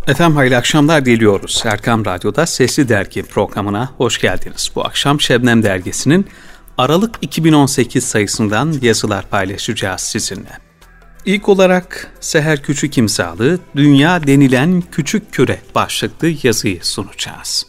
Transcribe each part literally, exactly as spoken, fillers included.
Efendim hayırlı akşamlar diliyoruz. Erkam Radyo'da Sesli Dergi programına hoş geldiniz. Bu akşam Şebnem Dergisi'nin Aralık iki bin on sekiz sayısından yazılar paylaşacağız sizinle. İlk olarak Seher Küçük imzalı Dünya Denilen Küçük Küre başlıklı yazıyı sunacağız.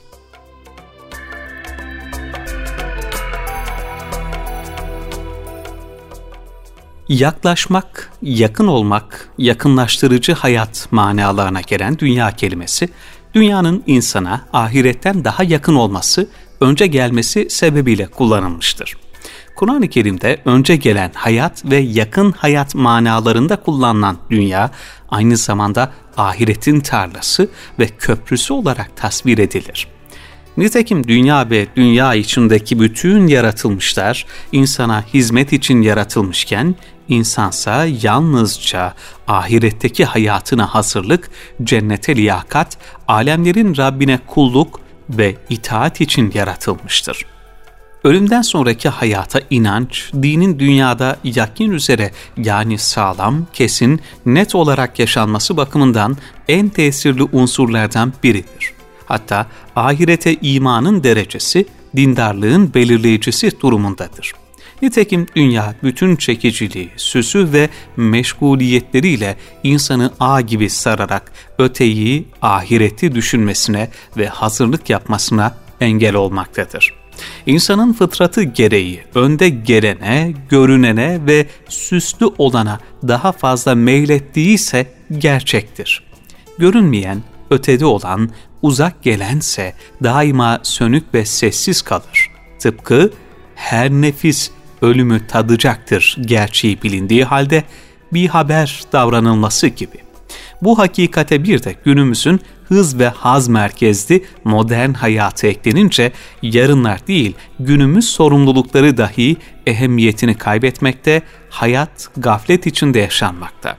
Yaklaşmak, yakın olmak, yakınlaştırıcı hayat manalarına gelen dünya kelimesi, dünyanın insana ahiretten daha yakın olması, önce gelmesi sebebiyle kullanılmıştır. Kur'an-ı Kerim'de önce gelen hayat ve yakın hayat manalarında kullanılan dünya, aynı zamanda ahiretin tarlası ve köprüsü olarak tasvir edilir. Nitekim dünya ve dünya içindeki bütün yaratılmışlar insana hizmet için yaratılmışken, insansa yalnızca ahiretteki hayatına hazırlık, cennete liyakat, alemlerin Rabbine kulluk ve itaat için yaratılmıştır. Ölümden sonraki hayata inanç, dinin dünyada yakin üzere yani sağlam, kesin, net olarak yaşanması bakımından en tesirli unsurlardan biridir. Hatta ahirete imanın derecesi, dindarlığın belirleyicisi durumundadır. Nitekim dünya bütün çekiciliği, süsü ve meşguliyetleriyle insanı ağ gibi sararak öteyi, ahireti düşünmesine ve hazırlık yapmasına engel olmaktadır. İnsanın fıtratı gereği önde gelene, görünene ve süslü olana daha fazla meylettiği ise gerçektir. Görünmeyen, ötede olan, uzak gelense daima sönük ve sessiz kalır. Tıpkı her nefis ölümü tadacaktır gerçeği bilindiği halde bir haber davranılması gibi. Bu hakikate bir de günümüzün hız ve haz merkezli modern hayatı eklenince yarınlar değil günümüz sorumlulukları dahi ehemmiyetini kaybetmekte, hayat gaflet içinde yaşanmakta.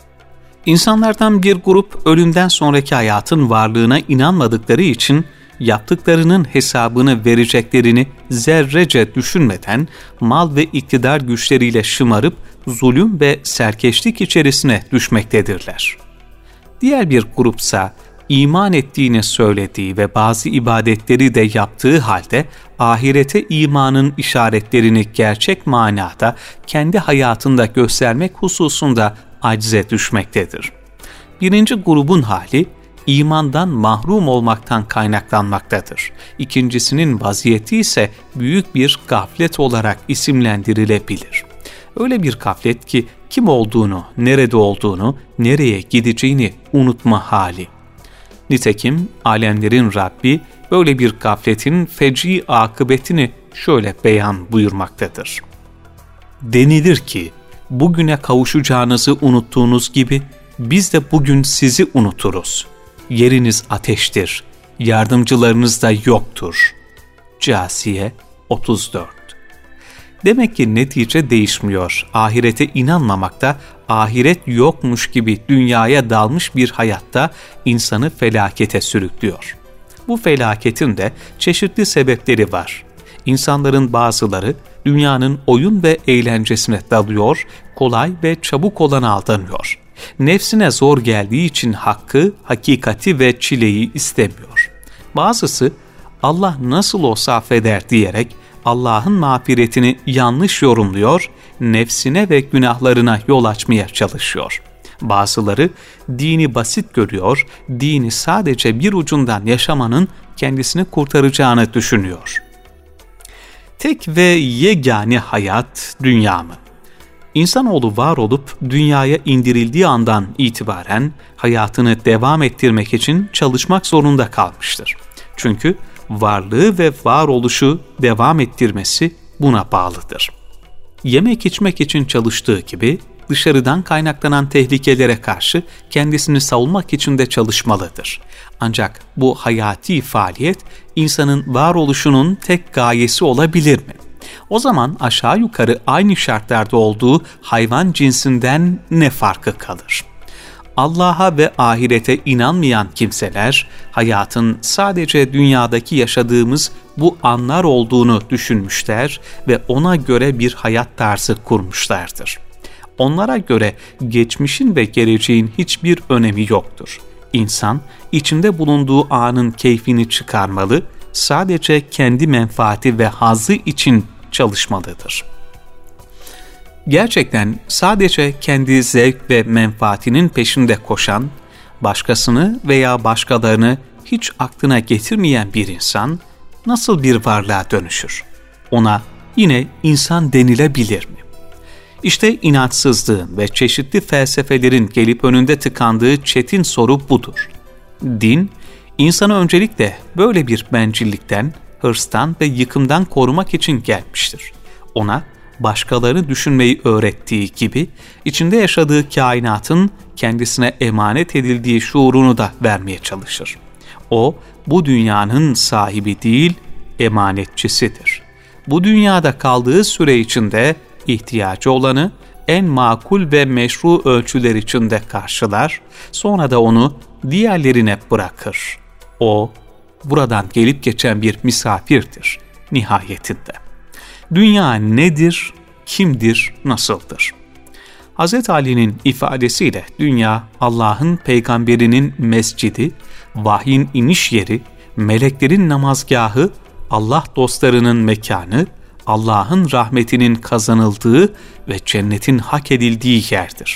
İnsanlardan bir grup ölümden sonraki hayatın varlığına inanmadıkları için yaptıklarının hesabını vereceklerini zerrece düşünmeden mal ve iktidar güçleriyle şımarıp zulüm ve serkeşlik içerisine düşmektedirler. Diğer bir grupsa iman ettiğini söylediği ve bazı ibadetleri de yaptığı halde ahirete imanın işaretlerini gerçek manada kendi hayatında göstermek hususunda acize düşmektedir. Birinci grubun hali imandan mahrum olmaktan kaynaklanmaktadır. İkincisinin vaziyeti ise büyük bir gaflet olarak isimlendirilebilir. Öyle bir gaflet ki kim olduğunu, nerede olduğunu, nereye gideceğini unutma hali. Nitekim alemlerin Rabbi böyle bir gafletin feci akıbetini şöyle beyan buyurmaktadır. Denilir ki bugüne kavuşacağınızı unuttuğunuz gibi biz de bugün sizi unuturuz. Yeriniz ateştir, yardımcılarınız da yoktur. Câsiye otuz dört. Demek ki netice değişmiyor. Ahirete inanmamakta, ahiret yokmuş gibi dünyaya dalmış bir hayatta insanı felakete sürüklüyor. Bu felaketin de çeşitli sebepleri var. İnsanların bazıları dünyanın oyun ve eğlencesine dalıyor, kolay ve çabuk olana aldanıyor. Nefsine zor geldiği için hakkı, hakikati ve çileyi istemiyor. Bazısı Allah nasıl olsa affeder diyerek Allah'ın mağfiretini yanlış yorumluyor, nefsine ve günahlarına yol açmaya çalışıyor. Bazıları dini basit görüyor, dini sadece bir ucundan yaşamanın kendisini kurtaracağını düşünüyor. Tek ve yegane hayat dünya mı? İnsanoğlu var olup dünyaya indirildiği andan itibaren hayatını devam ettirmek için çalışmak zorunda kalmıştır. Çünkü varlığı ve varoluşu devam ettirmesi buna bağlıdır. Yemek içmek için çalıştığı gibi dışarıdan kaynaklanan tehlikelere karşı kendisini savunmak için de çalışmalıdır. Ancak bu hayati faaliyet insanın varoluşunun tek gayesi olabilir mi? O zaman aşağı yukarı aynı şartlarda olduğu hayvan cinsinden ne farkı kalır? Allah'a ve ahirete inanmayan kimseler, hayatın sadece dünyadaki yaşadığımız bu anlar olduğunu düşünmüşler ve ona göre bir hayat tarzı kurmuşlardır. Onlara göre geçmişin ve geleceğin hiçbir önemi yoktur. İnsan, içinde bulunduğu anın keyfini çıkarmalı, sadece kendi menfaati ve hazzı için çalışmalıdır. Gerçekten sadece kendi zevk ve menfaatinin peşinde koşan, başkasını veya başkalarını hiç aklına getirmeyen bir insan nasıl bir varlığa dönüşür? Ona yine insan denilebilir mi? İşte inançsızlığın ve çeşitli felsefelerin gelip önünde tıkandığı çetin soru budur. Din, insanı öncelikle böyle bir bencillikten, hırstan ve yıkımdan korumak için gelmiştir. Ona başkalarını düşünmeyi öğrettiği gibi, içinde yaşadığı kainatın kendisine emanet edildiği şuurunu da vermeye çalışır. O, bu dünyanın sahibi değil, emanetçisidir. Bu dünyada kaldığı süre içinde ihtiyacı olanı en makul ve meşru ölçüler içinde karşılar, sonra da onu diğerlerine bırakır. O, buradan gelip geçen bir misafirdir nihayetinde. Dünya nedir, kimdir, nasıldır? Hazreti Ali'nin ifadesiyle dünya Allah'ın peygamberinin mescidi, vahyin iniş yeri, meleklerin namazgahı, Allah dostlarının mekanı, Allah'ın rahmetinin kazanıldığı ve cennetin hak edildiği yerdir.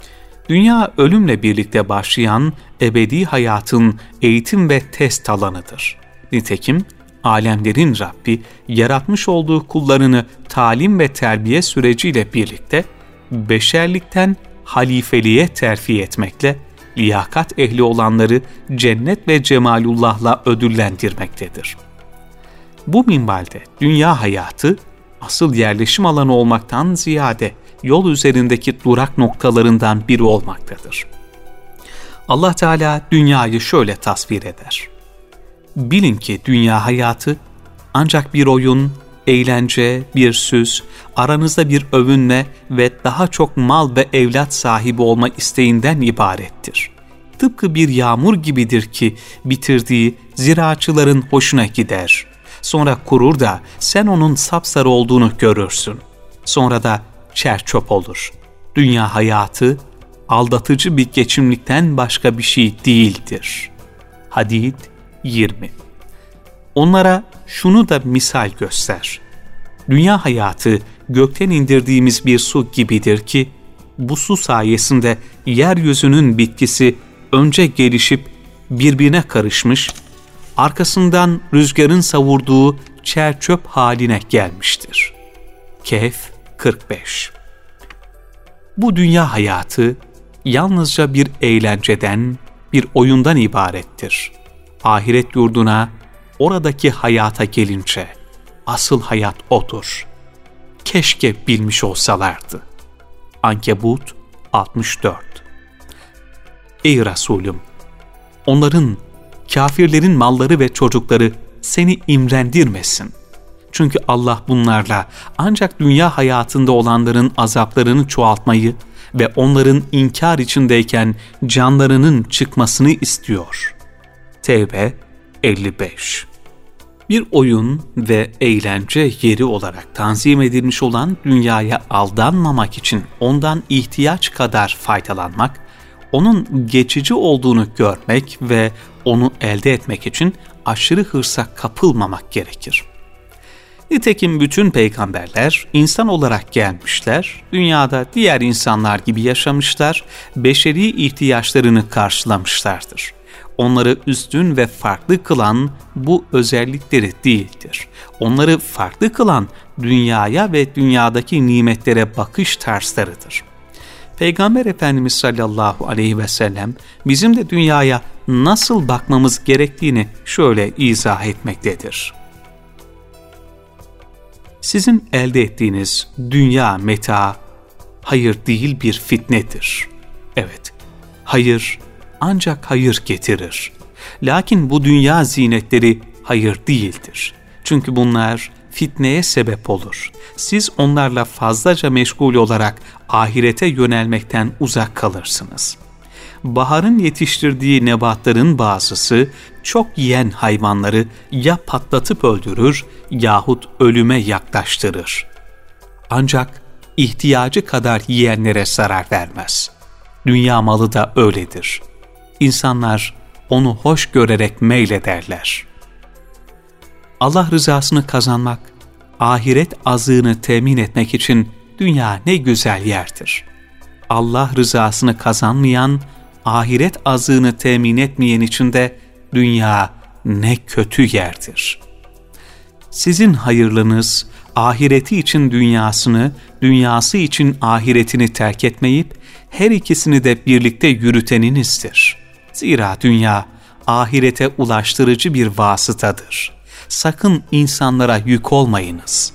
Dünya ölümle birlikte başlayan ebedi hayatın eğitim ve test alanıdır. Nitekim alemlerin Rabbi yaratmış olduğu kullarını talim ve terbiye süreciyle birlikte beşerlikten halifeliğe terfi etmekle liyakat ehli olanları cennet ve cemalullah'la ödüllendirmektedir. Bu minvalde dünya hayatı asıl yerleşim alanı olmaktan ziyade yol üzerindeki durak noktalarından biri olmaktadır. Allah Teala dünyayı şöyle tasvir eder. Bilin ki dünya hayatı ancak bir oyun, eğlence, bir süs, aranızda bir övünme ve daha çok mal ve evlat sahibi olma isteğinden ibarettir. Tıpkı bir yağmur gibidir ki bitirdiği ziraatçıların hoşuna gider. Sonra kurur da sen onun sapsarı olduğunu görürsün. Sonra da çer-çöp olur. Dünya hayatı aldatıcı bir geçimlikten başka bir şey değildir. Hadid yirmi. Onlara şunu da misal göster. Dünya hayatı gökten indirdiğimiz bir su gibidir ki, bu su sayesinde yeryüzünün bitkisi önce gelişip birbirine karışmış, arkasından rüzgarın savurduğu çer-çöp haline gelmiştir. Kehf kırk beş. Bu dünya hayatı yalnızca bir eğlenceden, bir oyundan ibarettir. Ahiret yurduna, oradaki hayata gelince, asıl hayat odur. Keşke bilmiş olsalardı. Ankebut altmış dört. Ey Resulüm! Onların, kafirlerin malları ve çocukları seni imrendirmesin. Çünkü Allah bunlarla ancak dünya hayatında olanların azaplarını çoğaltmayı ve onların inkar içindeyken canlarının çıkmasını istiyor. Tevbe elli beş. Bir oyun ve eğlence yeri olarak tanzim edilmiş olan dünyaya aldanmamak için ondan ihtiyaç kadar faydalanmak, onun geçici olduğunu görmek ve onu elde etmek için aşırı hırsa kapılmamak gerekir. Nitekim bütün peygamberler insan olarak gelmişler, dünyada diğer insanlar gibi yaşamışlar, beşeri ihtiyaçlarını karşılamışlardır. Onları üstün ve farklı kılan bu özellikleri değildir. Onları farklı kılan dünyaya ve dünyadaki nimetlere bakış tarzlarıdır. Peygamber Efendimiz sallallahu aleyhi ve sellem bizim de dünyaya nasıl bakmamız gerektiğini şöyle izah etmektedir. Sizin elde ettiğiniz dünya meta, hayır değil bir fitnedir. Evet, hayır ancak hayır getirir. Lakin bu dünya zinetleri hayır değildir. Çünkü bunlar fitneye sebep olur. Siz onlarla fazlaca meşgul olarak ahirete yönelmekten uzak kalırsınız. Baharın yetiştirdiği nebatların bazısı çok yiyen hayvanları ya patlatıp öldürür yahut ölüme yaklaştırır. Ancak ihtiyacı kadar yiyenlere zarar vermez. Dünya malı da öyledir. İnsanlar onu hoş görerek meylederler. Allah rızasını kazanmak, ahiret azığını temin etmek için dünya ne güzel yerdir. Allah rızasını kazanmayan, ahiret azığını temin etmeyen için de dünya ne kötü yerdir. Sizin hayırlınız, ahireti için dünyasını, dünyası için ahiretini terk etmeyip, her ikisini de birlikte yürüteninizdir. Zira dünya, ahirete ulaştırıcı bir vasıtadır. Sakın insanlara yük olmayınız.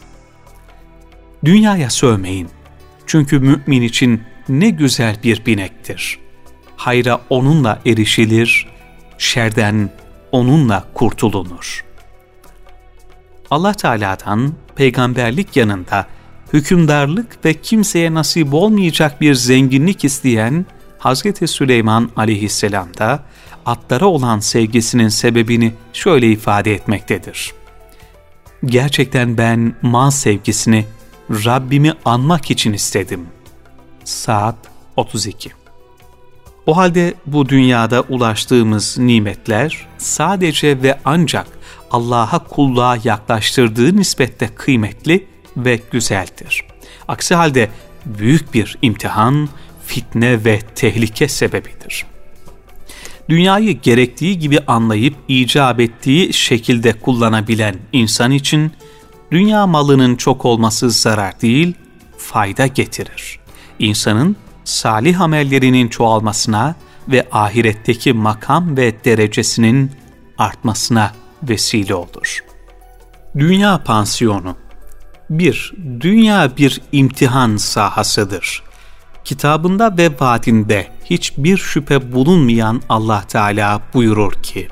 Dünyaya sövmeyin. Çünkü mümin için ne güzel bir binektir. Hayra onunla erişilir, şerden onunla kurtulunur. Allah Teala'dan peygamberlik yanında hükümdarlık ve kimseye nasip olmayacak bir zenginlik isteyen Hazreti Süleyman aleyhisselam da atlara olan sevgisinin sebebini şöyle ifade etmektedir. Gerçekten ben mal sevgisini Rabbimi anmak için istedim. Saat otuz iki. O halde bu dünyada ulaştığımız nimetler sadece ve ancak Allah'a kulluğa yaklaştırdığı nispette kıymetli ve güzeldir. Aksi halde büyük bir imtihan, fitne ve tehlike sebebidir. Dünyayı gerektiği gibi anlayıp icap ettiği şekilde kullanabilen insan için dünya malının çok olması zarar değil, fayda getirir. İnsanın salih amellerinin çoğalmasına ve ahiretteki makam ve derecesinin artmasına vesile olur. Dünya pansiyonu. bir. Dünya bir imtihan sahasıdır. Kitabında ve vaadinde hiçbir şüphe bulunmayan Allah Teala buyurur ki,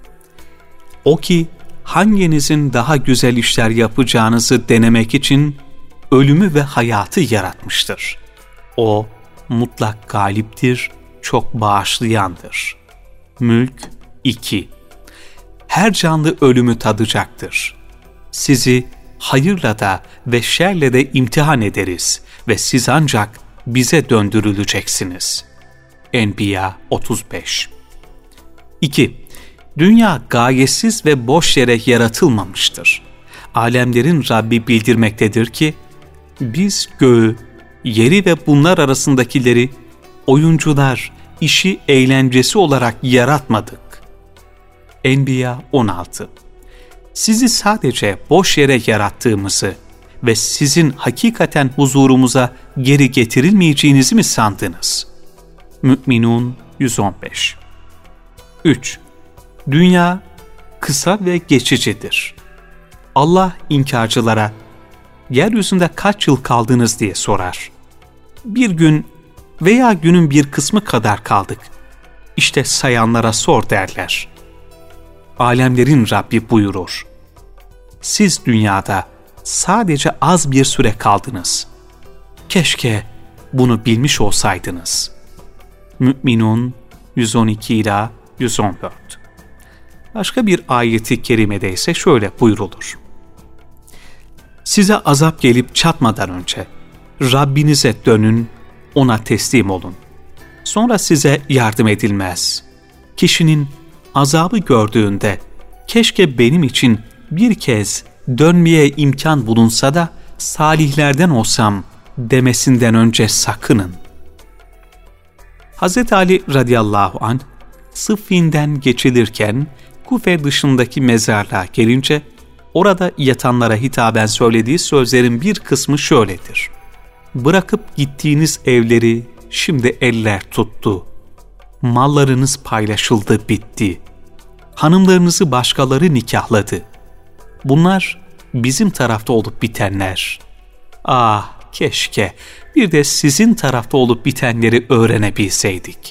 o ki hanginizin daha güzel işler yapacağınızı denemek için ölümü ve hayatı yaratmıştır. O mutlak galiptir, çok bağışlayandır. Mülk iki. Her canlı ölümü tadacaktır. Sizi hayırla da ve şerle de imtihan ederiz ve siz ancak bize döndürüleceksiniz. Enbiya otuz beş. iki. Dünya gayesiz ve boş yere yaratılmamıştır. Alemlerin Rabbi bildirmektedir ki, biz göğü, yeri ve bunlar arasındakileri oyuncular, işi eğlencesi olarak yaratmadık. Enbiya on altı. Sizi sadece boş yere yarattığımızı ve sizin hakikaten huzurumuza geri getirilmeyeceğinizi mi sandınız? Mü'minun yüz on beş. üç. Dünya kısa ve geçicidir. Allah inkarcılara, yeryüzünde kaç yıl kaldınız diye sorar. Bir gün veya günün bir kısmı kadar kaldık. İşte sayanlara sor derler. Alemlerin Rabbi buyurur. Siz dünyada sadece az bir süre kaldınız. Keşke bunu bilmiş olsaydınız. Mü'minun yüz on iki ila yüz on dört. Başka bir ayeti kerimede ise şöyle buyrulur. Size azap gelip çatmadan önce Rabbinize dönün, ona teslim olun. Sonra size yardım edilmez. Kişinin azabı gördüğünde keşke benim için bir kez dönmeye imkan bulunsa da salihlerden olsam demesinden önce sakının. Hazreti Ali radıyallahu anh Sıffin'den geçilirken Kufe dışındaki mezarlığa gelince orada yatanlara hitaben söylediği sözlerin bir kısmı şöyledir. Bırakıp gittiğiniz evleri şimdi eller tuttu. Mallarınız paylaşıldı, bitti. Hanımlarınızı başkaları nikahladı. Bunlar bizim tarafta olup bitenler. Ah, keşke bir de sizin tarafta olup bitenleri öğrenebilseydik.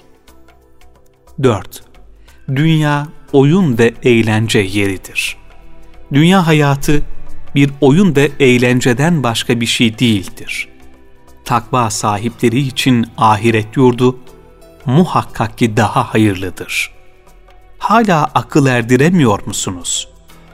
dört. Dünya oyun ve eğlence yeridir. Dünya hayatı bir oyun ve eğlenceden başka bir şey değildir. Takva sahipleri için ahiret yurdu muhakkak ki daha hayırlıdır. Hala akıl erdiremiyor musunuz?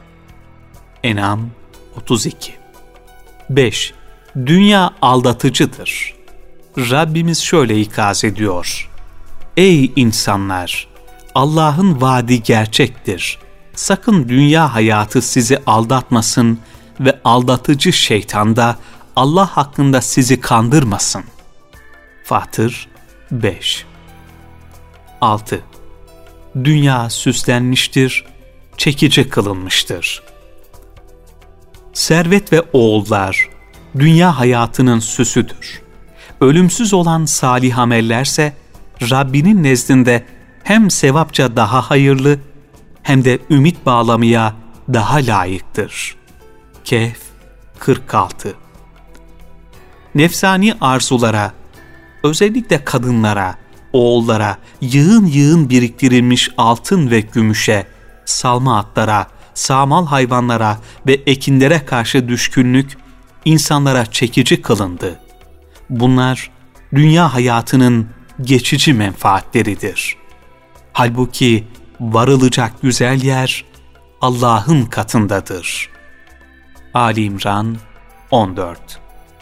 En'am otuz iki. beş. Dünya aldatıcıdır. Rabbimiz şöyle ikaz ediyor. Ey insanlar! Allah'ın vaadi gerçektir. Sakın dünya hayatı sizi aldatmasın ve aldatıcı şeytan da Allah hakkında sizi kandırmasın. Fatır beş. altı. Dünya süslenmiştir, çekici kılınmıştır. Servet ve oğullar, dünya hayatının süsüdür. Ölümsüz olan salih amellerse, Rabbinin nezdinde hem sevapça daha hayırlı, hem de ümit bağlamaya daha layıktır. Kehf kırk altı. Nefsani arzulara, özellikle kadınlara, oğullara, yığın yığın biriktirilmiş altın ve gümüşe, salma atlara, sağmal hayvanlara ve ekinlere karşı düşkünlük insanlara çekici kılındı. Bunlar dünya hayatının geçici menfaatleridir. Halbuki varılacak güzel yer Allah'ın katındadır. Ali İmran on dört.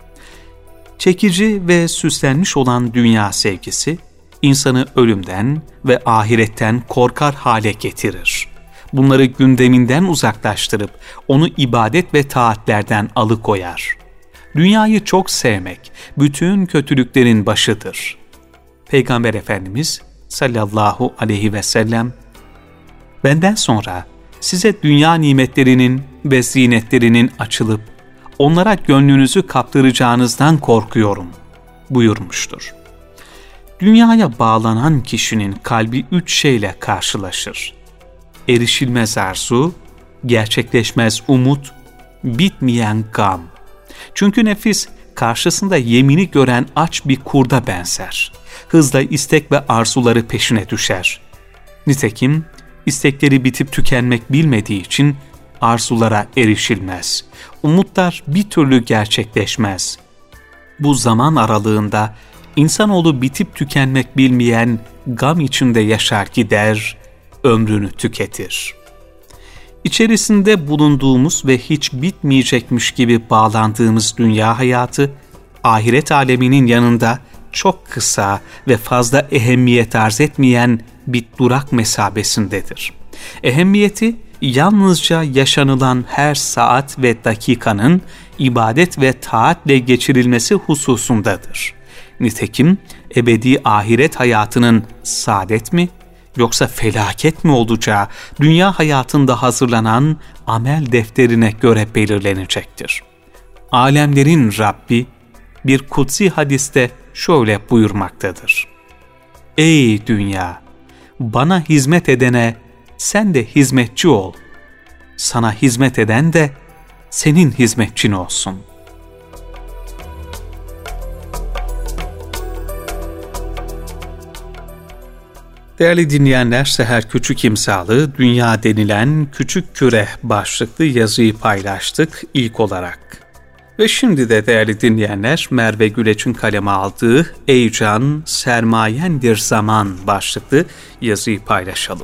Çekici ve süslenmiş olan dünya sevgisi, insanı ölümden ve ahiretten korkar hale getirir. Bunları gündeminden uzaklaştırıp onu ibadet ve taatlerden alıkoyar. Dünyayı çok sevmek, bütün kötülüklerin başıdır. Peygamber Efendimiz sallallahu aleyhi ve sellem, benden sonra size dünya nimetlerinin ve zinetlerinin açılıp onlara gönlünüzü kaptıracağınızdan korkuyorum buyurmuştur. Dünyaya bağlanan kişinin kalbi üç şeyle karşılaşır: erişilmez arzu, gerçekleşmez umut, bitmeyen gam. Çünkü nefis karşısında yemini gören aç bir kurda benzer. Hızla istek ve arzuları peşine düşer. Nitekim istekleri bitip tükenmek bilmediği için arzulara erişilmez. Umutlar bir türlü gerçekleşmez. Bu zaman aralığında insanoğlu bitip tükenmek bilmeyen gam içinde yaşar gider, ömrünü tüketir. İçerisinde bulunduğumuz ve hiç bitmeyecekmiş gibi bağlandığımız dünya hayatı, ahiret aleminin yanında çok kısa ve fazla ehemmiyet arz etmeyen bir durak mesabesindedir. Ehemmiyeti yalnızca yaşanılan her saat ve dakikanın ibadet ve taatle geçirilmesi hususundadır. Nitekim ebedi ahiret hayatının saadet mi yoksa felaket mi olacağı dünya hayatında hazırlanan amel defterine göre belirlenecektir. Alemlerin Rabbi bir kutsi hadiste şöyle buyurmaktadır: Ey dünya! Bana hizmet edene sen de hizmetçi ol. Sana hizmet eden de senin hizmetçin olsun. Değerli dinleyenler, Seher Küçük imzalı Dünya denilen küçük küre başlıklı yazıyı paylaştık ilk olarak. Ve şimdi de değerli dinleyenler, Merve Güleç'in kaleme aldığı Ey Can Sermayendir Zaman başlıklı yazıyı paylaşalım.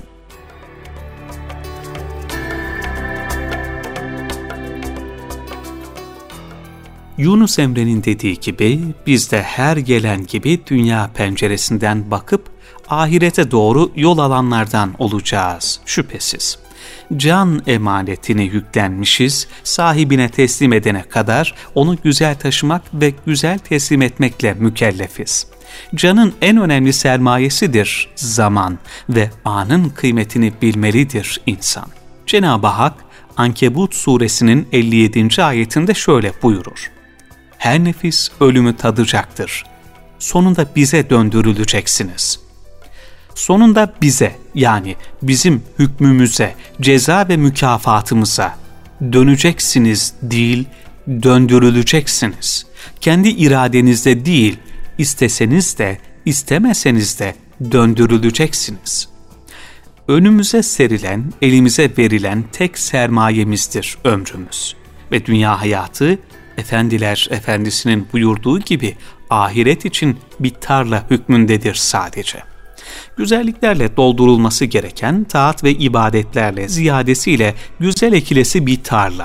Yunus Emre'nin dediği gibi biz de her gelen gibi dünya penceresinden bakıp ahirete doğru yol alanlardan olacağız şüphesiz. Can emanetini yüklenmişiz, sahibine teslim edene kadar onu güzel taşımak ve güzel teslim etmekle mükellefiz. Canın en önemli sermayesidir zaman ve anın kıymetini bilmelidir insan. Cenab-ı Hak Ankebut suresinin elli yedinci ayetinde şöyle buyurur: Her nefis ölümü tadacaktır. Sonunda bize döndürüleceksiniz. Sonunda bize, yani bizim hükmümüze, ceza ve mükafatımıza döneceksiniz değil, döndürüleceksiniz. Kendi iradenizde değil, isteseniz de, istemeseniz de döndürüleceksiniz. Önümüze serilen, elimize verilen tek sermayemizdir ömrümüz. Ve dünya hayatı, Efendiler Efendisi'nin buyurduğu gibi ahiret için bir tarla hükmündedir sadece. Güzelliklerle doldurulması gereken taat ve ibadetlerle ziyadesiyle güzel ekilesi bir tarla.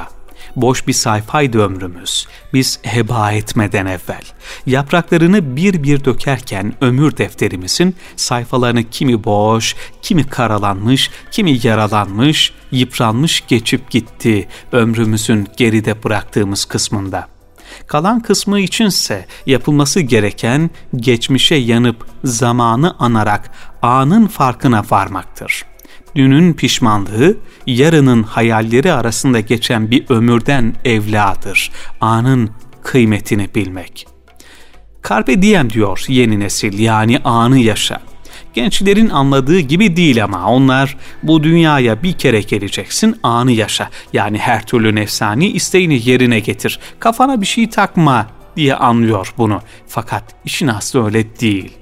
Boş bir sayfaydı ömrümüz, biz heba etmeden evvel. Yapraklarını bir bir dökerken ömür defterimizin sayfalarını kimi boş, kimi karalanmış, kimi yaralanmış, yıpranmış geçip gitti ömrümüzün geride bıraktığımız kısmında. Kalan kısmı içinse yapılması gereken geçmişe yanıp zamanı anarak anın farkına varmaktır. Dünün pişmanlığı, yarının hayalleri arasında geçen bir ömürden evladır. Anın kıymetini bilmek. Carpe diem diyor yeni nesil, yani anı yaşa. Gençlerin anladığı gibi değil ama onlar bu dünyaya bir kere geleceksin, anı yaşa. Yani her türlü nefsani isteğini yerine getir. Kafana bir şey takma diye anlıyor bunu. Fakat işin aslı öyle değil.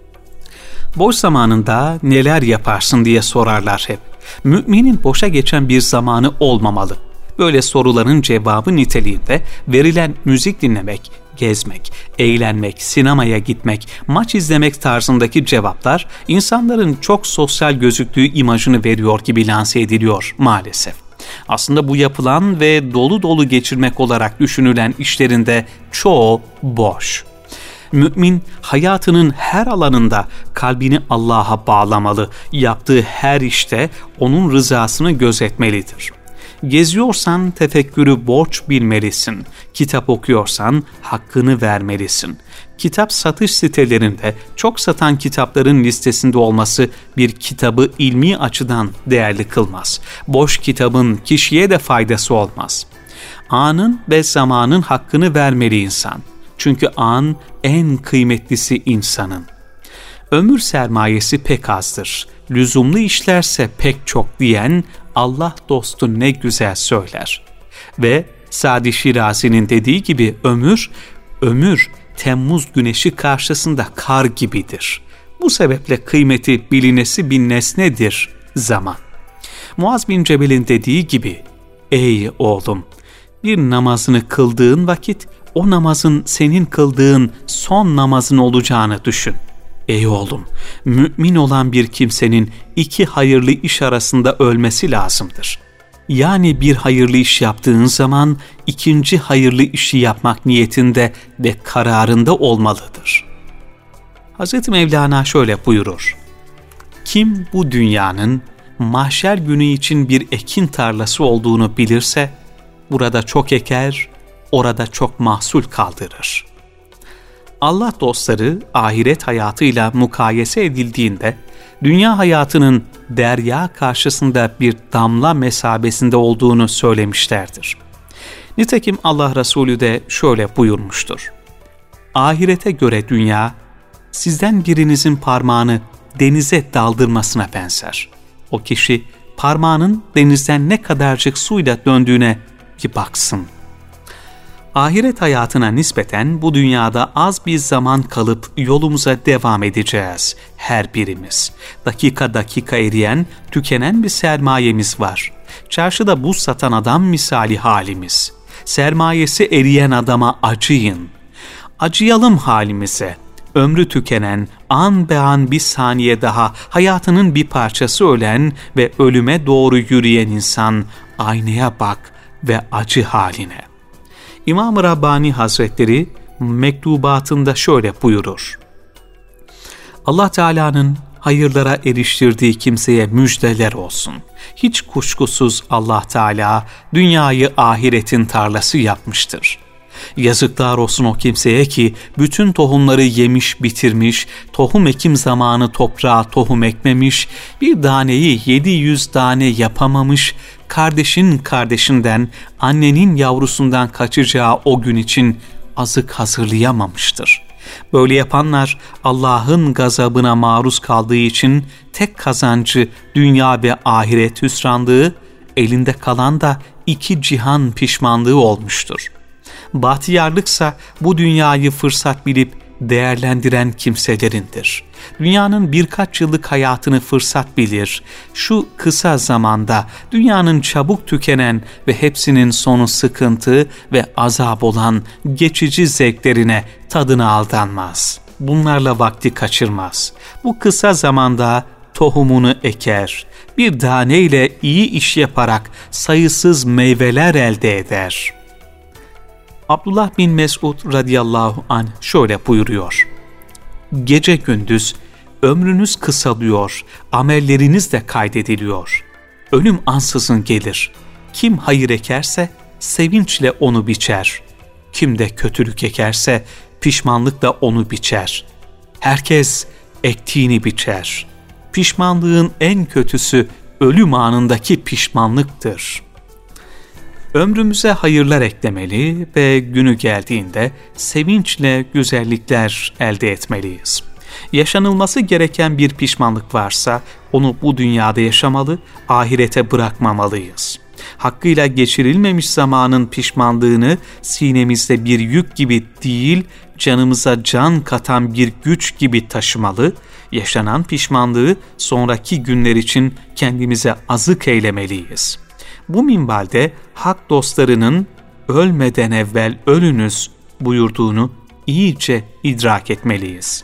Boş zamanında neler yaparsın diye sorarlar hep. Müminin boşa geçen bir zamanı olmamalı. Böyle soruların cevabı niteliğinde verilen müzik dinlemek, gezmek, eğlenmek, sinemaya gitmek, maç izlemek tarzındaki cevaplar insanların çok sosyal gözüktüğü imajını veriyor gibi lanse ediliyor maalesef. Aslında bu yapılan ve dolu dolu geçirmek olarak düşünülen işlerinde çoğu boş. Mümin hayatının her alanında kalbini Allah'a bağlamalı, yaptığı her işte onun rızasını gözetmelidir. Geziyorsan tefekkürü borç bilmelisin. Kitap okuyorsan hakkını vermelisin. Kitap satış sitelerinde çok satan kitapların listesinde olması bir kitabı ilmi açıdan değerli kılmaz. Boş kitabın kişiye de faydası olmaz. Anın ve zamanın hakkını vermeli insan. Çünkü an en kıymetlisi insanın. Ömür sermayesi pek azdır. Lüzumlu işlerse pek çok diyen Allah dostu ne güzel söyler. Ve Sadi Şirazi'nin dediği gibi ömür, ömür Temmuz güneşi karşısında kar gibidir. Bu sebeple kıymeti bilinesi bir nesnedir zaman. Muaz bin Cebel'in dediği gibi, ey oğlum, bir namazını kıldığın vakit o namazın senin kıldığın son namazın olacağını düşün. Ey oğlum, mümin olan bir kimsenin iki hayırlı iş arasında ölmesi lazımdır. Yani bir hayırlı iş yaptığın zaman ikinci hayırlı işi yapmak niyetinde ve kararında olmalıdır. Hazreti Mevlana şöyle buyurur: kim bu dünyanın mahşer günü için bir ekin tarlası olduğunu bilirse, burada çok eker, orada çok mahsul kaldırır. Allah dostları ahiret hayatıyla mukayese edildiğinde dünya hayatının derya karşısında bir damla mesabesinde olduğunu söylemişlerdir. Nitekim Allah Resulü de şöyle buyurmuştur: ahirete göre dünya, sizden birinizin parmağını denize daldırmasına benzer. O kişi parmağının denizden ne kadarcık suyla döndüğüne bir baksın. Ahiret hayatına nispeten bu dünyada az bir zaman kalıp yolumuza devam edeceğiz her birimiz. Dakika dakika eriyen, tükenen bir sermayemiz var. Çarşıda buz satan adam misali halimiz. Sermayesi eriyen adama acıyın. Acıyalım halimize. Ömrü tükenen, an be an bir saniye daha hayatının bir parçası ölen ve ölüme doğru yürüyen insan, aynaya bak ve acı haline. İmam-ı Rabbani Hazretleri mektubatında şöyle buyurur: Allah Teala'nın hayırlara eriştirdiği kimseye müjdeler olsun. Hiç kuşkusuz Allah Teala dünyayı ahiretin tarlası yapmıştır. Yazıklar olsun o kimseye ki bütün tohumları yemiş bitirmiş, tohum ekim zamanı toprağa tohum ekmemiş, bir taneyi yedi yüz tane yapamamış, kardeşin kardeşinden, annenin yavrusundan kaçacağı o gün için azık hazırlayamamıştır. Böyle yapanlar Allah'ın gazabına maruz kaldığı için tek kazancı dünya ve ahiret hüsranlığı, elinde kalan da iki cihan pişmanlığı olmuştur. Bahtiyarlıksa bu dünyayı fırsat bilip değerlendiren kimselerindir. Dünyanın birkaç yıllık hayatını fırsat bilir. Şu kısa zamanda dünyanın çabuk tükenen ve hepsinin sonu sıkıntı ve azap olan geçici zevklerine, tadına aldanmaz. Bunlarla vakti kaçırmaz. Bu kısa zamanda tohumunu eker, bir taneyle iyi iş yaparak sayısız meyveler elde eder. Abdullah bin Mesud radıyallahu anh şöyle buyuruyor: Gece gündüz ömrünüz kısalıyor, amelleriniz de kaydediliyor. Ölüm ansızın gelir. Kim hayır ekerse sevinçle onu biçer. Kim de kötülük ekerse pişmanlıkla onu biçer. Herkes ektiğini biçer. Pişmanlığın en kötüsü ölüm anındaki pişmanlıktır. Ömrümüze hayırlar eklemeli ve günü geldiğinde sevinçle güzellikler elde etmeliyiz. Yaşanılması gereken bir pişmanlık varsa onu bu dünyada yaşamalı, ahirete bırakmamalıyız. Hakkıyla geçirilmemiş zamanın pişmanlığını sinemizde bir yük gibi değil, canımıza can katan bir güç gibi taşımalı, yaşanan pişmanlığı sonraki günler için kendimize azık eylemeliyiz. Bu minvalde hak dostlarının ölmeden evvel ölünüz buyurduğunu iyice idrak etmeliyiz.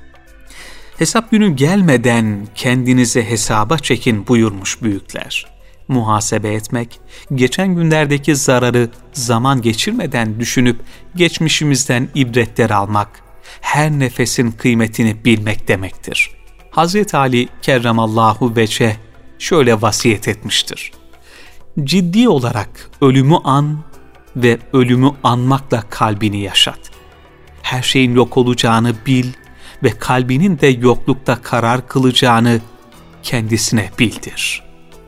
Hesap günü gelmeden kendinize hesaba çekin buyurmuş büyükler. Muhasebe etmek, geçen günlerdeki zararı zaman geçirmeden düşünüp geçmişimizden ibretler almak, her nefesin kıymetini bilmek demektir. Hazreti Ali kerramallahu vece şöyle vasiyet etmiştir: Ciddi olarak ölümü an ve ölümü anmakla kalbini yaşat. Her şeyin yok olacağını bil ve kalbinin de yoklukta karar kılacağını kendisine bildir.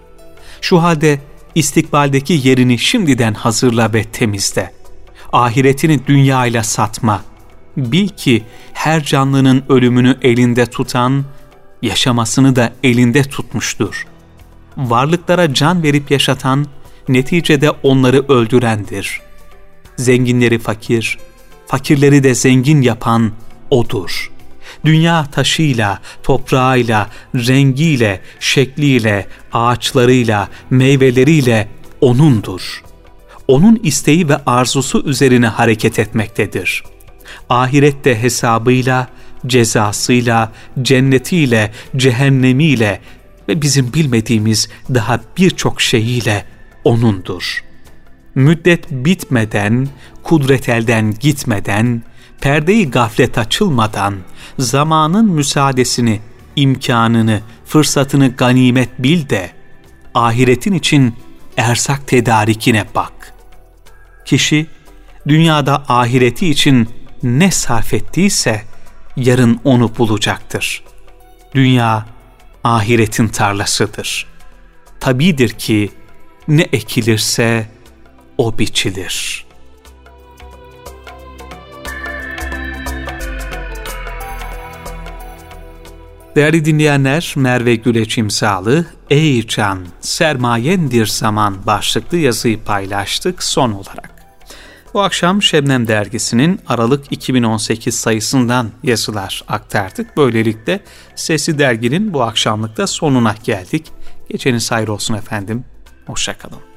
Şu halde istikbaldeki yerini şimdiden hazırla ve temizle. Ahiretini dünyayla satma. Bil ki her canlının ölümünü elinde tutan, yaşamasını da elinde tutmuştur. Varlıklara can verip yaşatan, neticede onları öldürendir. Zenginleri fakir, fakirleri de zengin yapan O'dur. Dünya taşıyla, toprağıyla, rengiyle, şekliyle, ağaçlarıyla, meyveleriyle O'nundur. O'nun isteği ve arzusu üzerine hareket etmektedir. Ahirette hesabıyla, cezasıyla, cennetiyle, cehennemiyle ve bizim bilmediğimiz daha birçok şeyiyle O'nundur. Müddet bitmeden, kudret elden gitmeden, perde-i gaflet açılmadan, zamanın müsaadesini, imkanını, fırsatını ganimet bil de, ahiretin için erzak tedarikine bak. Kişi, dünyada ahireti için ne sarf ettiyse, yarın onu bulacaktır. Dünya, ahiretin tarlasıdır. Tabidir ki, ne ekilirse, o biçilir. Değerli dinleyenler, Merve Güleç imzalı "Ey Can, Sermayendir Zaman" başlıklı yazıyı paylaştık son olarak. Bu akşam Şebnem Dergisi'nin Aralık iki bin on sekiz sayısından yazılar aktardık. Böylelikle Sesli Dergi'nin bu akşamlıkta sonuna geldik. Geceniz hayır olsun efendim. Hoşça kalın.